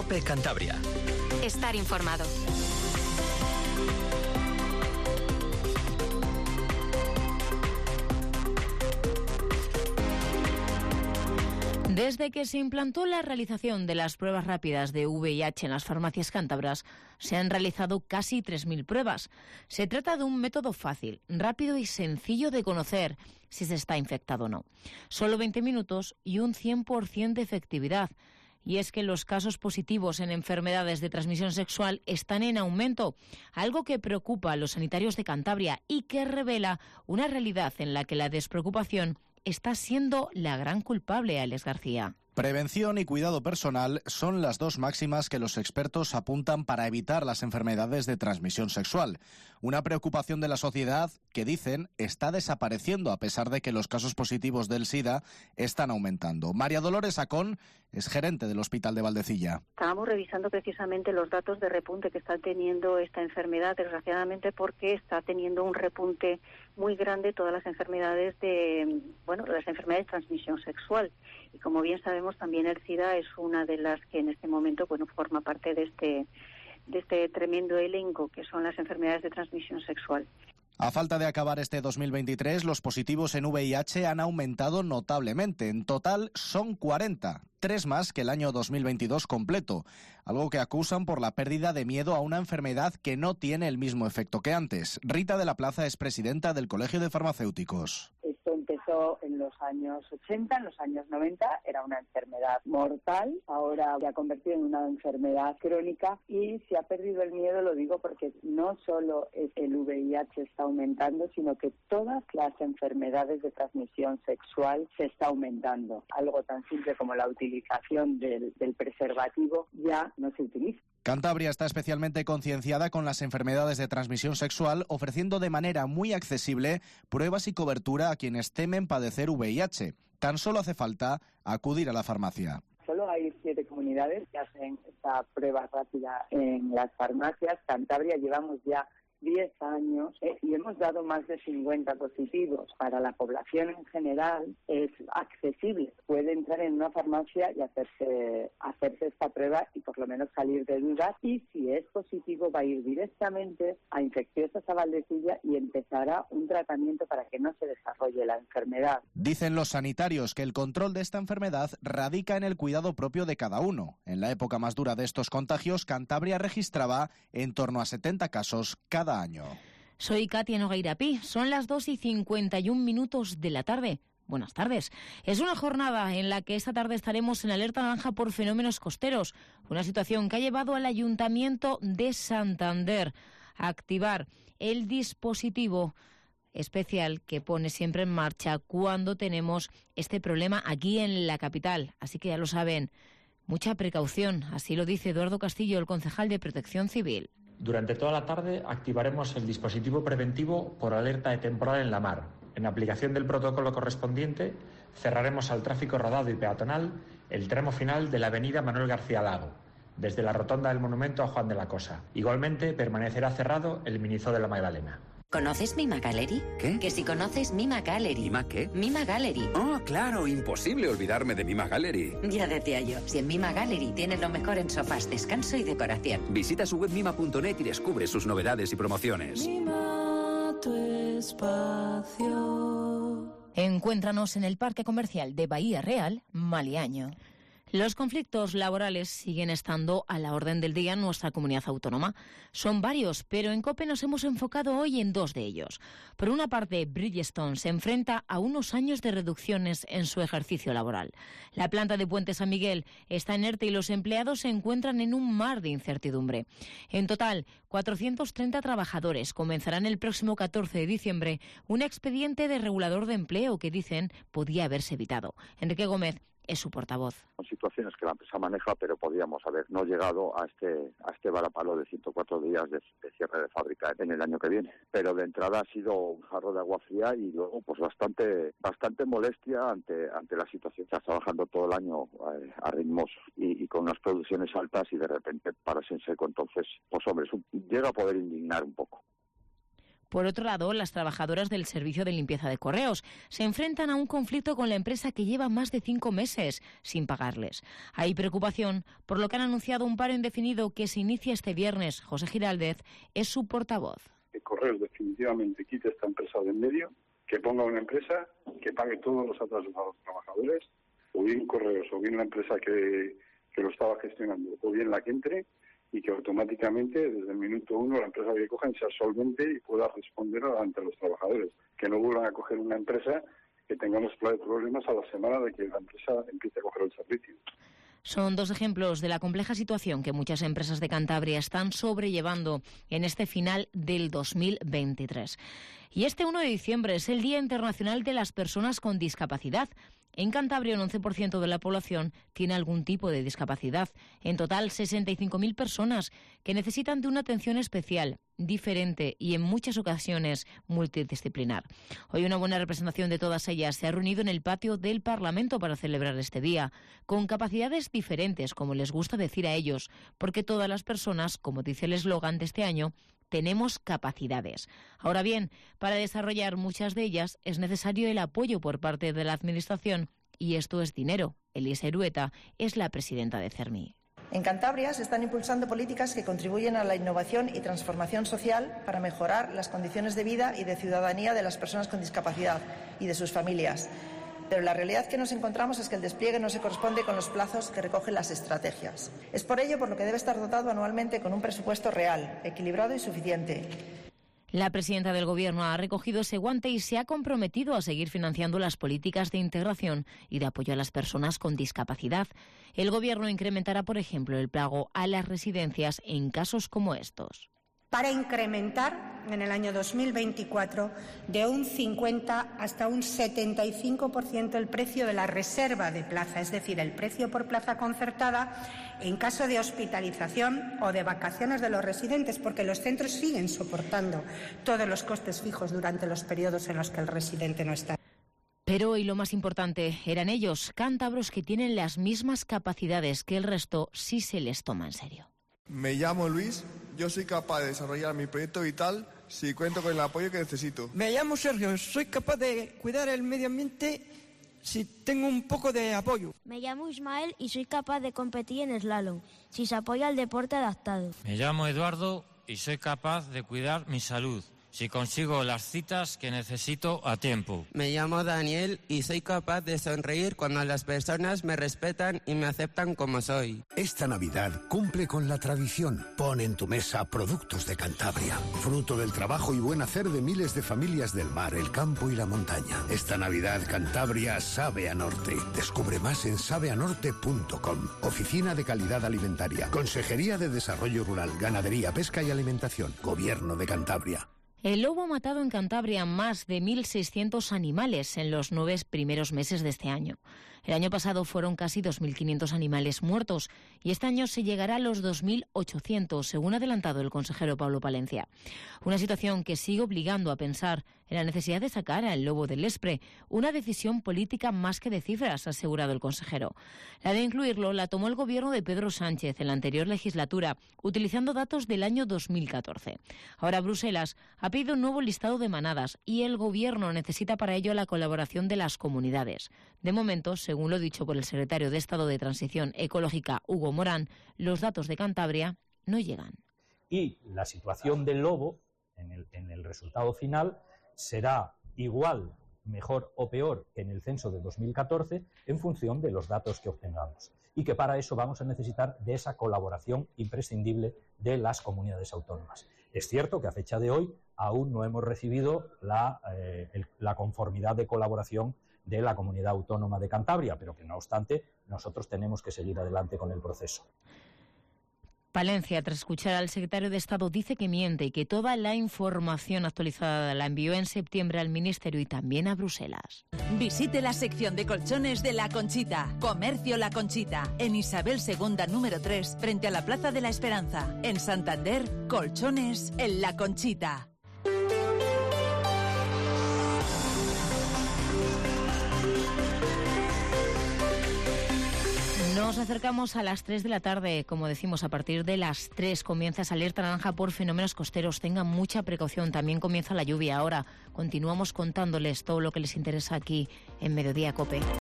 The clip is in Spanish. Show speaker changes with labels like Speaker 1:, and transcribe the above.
Speaker 1: COPE Cantabria.
Speaker 2: Estar informado. Desde que se implantó la realización de las pruebas rápidas de VIH en las farmacias cántabras, se han realizado casi 3.000 pruebas. Se trata de un método fácil, rápido y sencillo de conocer si se está infectado o no. Solo 20 minutos y un 100% de efectividad. Y es que los casos positivos en enfermedades de transmisión sexual están en aumento, algo que preocupa a los sanitarios de Cantabria y que revela una realidad en la que la despreocupación está siendo la gran culpable, Alex García.
Speaker 3: Prevención y cuidado personal son las dos máximas que los expertos apuntan para evitar las enfermedades de transmisión sexual. Una preocupación de la sociedad que, dicen, está desapareciendo a pesar de que los casos positivos del SIDA están aumentando. María Dolores Acón es gerente del Hospital de Valdecilla.
Speaker 4: Estábamos revisando precisamente los datos de repunte que está teniendo esta enfermedad, desgraciadamente porque está teniendo un repunte muy grande todas las enfermedades las enfermedades de transmisión sexual. Y como bien sabemos, también el SIDA es una de las que en este momento forma parte de este tremendo elenco que son las enfermedades de transmisión sexual.
Speaker 3: A falta de acabar este 2023, los positivos en VIH han aumentado notablemente. En total son 40, 3 más que el año 2022 completo, algo que acusan por la pérdida de miedo a una enfermedad que no tiene el mismo efecto que antes. Rita de la Plaza es presidenta del Colegio de Farmacéuticos.
Speaker 5: Esto empezó en los años 80, en los años 90, era una enfermedad mortal, ahora se ha convertido en una enfermedad crónica y se ha perdido el miedo, lo digo porque no solo el VIH está aumentando, sino que todas las enfermedades de transmisión sexual se está aumentando. Algo tan simple como la utilización del preservativo ya no se utiliza.
Speaker 3: Cantabria está especialmente concienciada con las enfermedades de transmisión sexual, ofreciendo de manera muy accesible pruebas y cobertura a quienes temen padecer VIH. Tan solo hace falta acudir a la farmacia.
Speaker 5: Solo hay 7 comunidades que hacen esta prueba rápida en las farmacias. Cantabria llevamos ya 10 años y hemos dado más de 50 positivos. Para la población en general es accesible. Puede entrar en una farmacia y hacerse esta prueba y por lo menos salir de dudas. Y si es positivo va a ir directamente a Infecciosas a Valdecilla y empezará un tratamiento para que no se desarrolle la enfermedad.
Speaker 3: Dicen los sanitarios que el control de esta enfermedad radica en el cuidado propio de cada uno. En la época más dura de estos contagios, Cantabria registraba en torno a 70 casos cada año.
Speaker 2: Soy Katia Nogueira Pi, son las 2:51 de la tarde. Buenas tardes. Es una jornada en la que esta tarde estaremos en alerta naranja por fenómenos costeros, una situación que ha llevado al Ayuntamiento de Santander a activar el dispositivo especial que pone siempre en marcha cuando tenemos este problema aquí en la capital. Así que ya lo saben, mucha precaución, así lo dice Eduardo Castillo, el concejal de Protección Civil.
Speaker 6: Durante toda la tarde activaremos el dispositivo preventivo por alerta de temporal en la mar. En aplicación del protocolo correspondiente, cerraremos al tráfico rodado y peatonal el tramo final de la avenida Manuel García Lago, desde la rotonda del Monumento a Juan de la Cosa. Igualmente, permanecerá cerrado el Minizó de la Magdalena.
Speaker 7: ¿Conoces Mima Gallery?
Speaker 8: ¿Qué?
Speaker 7: Que si conoces Mima Gallery.
Speaker 8: ¿Mima qué?
Speaker 7: Mima Gallery.
Speaker 8: Oh, claro, imposible olvidarme de Mima Gallery.
Speaker 7: Ya decía yo, si en Mima Gallery tienes lo mejor en sofás, descanso y decoración.
Speaker 8: Visita su web mima.net y descubre sus novedades y promociones.
Speaker 9: Mima tu espacio.
Speaker 2: Encuéntranos en el Parque Comercial de Bahía Real, Maliaño. Los conflictos laborales siguen estando a la orden del día en nuestra comunidad autónoma. Son varios, pero en COPE nos hemos enfocado hoy en 2 de ellos. Por una parte, Bridgestone se enfrenta a unos años de reducciones en su ejercicio laboral. La planta de Puente San Miguel está inerte y los empleados se encuentran en un mar de incertidumbre. En total, 430 trabajadores comenzarán el próximo 14 de diciembre un expediente de regulador de empleo que dicen podía haberse evitado. Enrique Gómez es su portavoz.
Speaker 10: Son situaciones que la empresa maneja, pero podríamos haber no llegado a este varapalo de 104 días de cierre de fábrica en el año que viene. Pero de entrada ha sido un jarro de agua fría y luego pues bastante molestia ante la situación. Estás trabajando todo el año a ritmos y con unas producciones altas y de repente paras en seco. Entonces, pues hombre, llega a poder indignar un poco.
Speaker 2: Por otro lado, las trabajadoras del servicio de limpieza de correos se enfrentan a un conflicto con la empresa que lleva más de 5 meses sin pagarles. Hay preocupación por lo que han anunciado un paro indefinido que se inicia este viernes. José Giraldez es su portavoz.
Speaker 1: Que Correos definitivamente quite esta empresa de en medio, que ponga una empresa que pague todos los atrasos a los trabajadores, o bien Correos, o bien la empresa que lo estaba gestionando, o bien la que entre, y que automáticamente, desde el minuto 1, la empresa que cogen sea solvente y pueda responder ante los trabajadores. Que no vuelvan a coger una empresa que tengamos problemas a la semana de que la empresa empiece a coger el servicio.
Speaker 2: Son 2 ejemplos de la compleja situación que muchas empresas de Cantabria están sobrellevando en este final del 2023. Y este 1 de diciembre es el Día Internacional de las Personas con Discapacidad. En Cantabria, un 11% de la población tiene algún tipo de discapacidad. En total, 65.000 personas que necesitan de una atención especial, diferente y en muchas ocasiones multidisciplinar. Hoy una buena representación de todas ellas se ha reunido en el patio del Parlamento para celebrar este día, con capacidades diferentes, como les gusta decir a ellos, porque todas las personas, como dice el eslogan de este año, tenemos capacidades. Ahora bien, para desarrollar muchas de ellas es necesario el apoyo por parte de la Administración y esto es dinero. Elisa Irueta es la presidenta de CERMI.
Speaker 9: En Cantabria se están impulsando políticas que contribuyen a la innovación y transformación social para mejorar las condiciones de vida y de ciudadanía de las personas con discapacidad y de sus familias. Pero la realidad que nos encontramos es que el despliegue no se corresponde con los plazos que recogen las estrategias. Es por ello por lo que debe estar dotado anualmente con un presupuesto real, equilibrado y suficiente.
Speaker 2: La presidenta del Gobierno ha recogido ese guante y se ha comprometido a seguir financiando las políticas de integración y de apoyo a las personas con discapacidad. El Gobierno incrementará, por ejemplo, el pago a las residencias en casos como estos.
Speaker 11: Para incrementar en el año 2024 de un 50 hasta un 75% el precio de la reserva de plaza, es decir, el precio por plaza concertada en caso de hospitalización o de vacaciones de los residentes, porque los centros siguen soportando todos los costes fijos durante los periodos en los que el residente no está.
Speaker 2: Pero, y lo más importante, eran ellos, cántabros, que tienen las mismas capacidades que el resto si se les toma en serio.
Speaker 12: Me llamo Luis, yo soy capaz de desarrollar mi proyecto vital si cuento con el apoyo que necesito.
Speaker 13: Me llamo Sergio, soy capaz de cuidar el medio ambiente si tengo un poco de apoyo.
Speaker 14: Me llamo Ismael y soy capaz de competir en slalom si se apoya el deporte adaptado.
Speaker 15: Me llamo Eduardo y soy capaz de cuidar mi salud si consigo las citas que necesito a tiempo.
Speaker 16: Me llamo Daniel y soy capaz de sonreír cuando las personas me respetan y me aceptan como soy.
Speaker 17: Esta Navidad cumple con la tradición. Pon en tu mesa productos de Cantabria, fruto del trabajo y buen hacer de miles de familias del mar, el campo y la montaña. Esta Navidad Cantabria sabe a norte. Descubre más en sabeanorte.com. Oficina de Calidad Alimentaria, Consejería de Desarrollo Rural, Ganadería, Pesca y Alimentación, Gobierno de Cantabria.
Speaker 2: El lobo ha matado en Cantabria más de 1.600 animales en los 9 primeros meses de este año. El año pasado fueron casi 2.500 animales muertos y este año se llegará a los 2.800, según ha adelantado el consejero Pablo Palencia. Una situación que sigue obligando a pensar en la necesidad de sacar al lobo del Lespre, una decisión política más que de cifras, ha asegurado el consejero. La de incluirlo la tomó el gobierno de Pedro Sánchez en la anterior legislatura, utilizando datos del año 2014. Ahora Bruselas ha pedido un nuevo listado de manadas y el gobierno necesita para ello la colaboración de las comunidades. De momento, según lo dicho por el secretario de Estado de Transición Ecológica, Hugo Morán, los datos de Cantabria no llegan.
Speaker 18: Y la situación del lobo, en el resultado final, será igual, mejor o peor que en el censo de 2014 en función de los datos que obtengamos. Y que para eso vamos a necesitar de esa colaboración imprescindible de las comunidades autónomas. Es cierto que a fecha de hoy aún no hemos recibido la conformidad de colaboración de la Comunidad Autónoma de Cantabria, pero que no obstante nosotros tenemos que seguir adelante con el proceso.
Speaker 2: Palencia, tras escuchar al secretario de Estado, dice que miente y que toda la información actualizada la envió en septiembre al Ministerio y también a Bruselas.
Speaker 19: Visite la sección de colchones de La Conchita. Comercio La Conchita, en Isabel II número 3, frente a la Plaza de la Esperanza. En Santander, colchones en La Conchita.
Speaker 2: No Nos acercamos a las 3 de la tarde. Como decimos, a partir de las 3 comienza esa alerta naranja por fenómenos costeros. Tengan mucha precaución. También comienza la lluvia. Ahora continuamos contándoles todo lo que les interesa aquí en Mediodía COPE.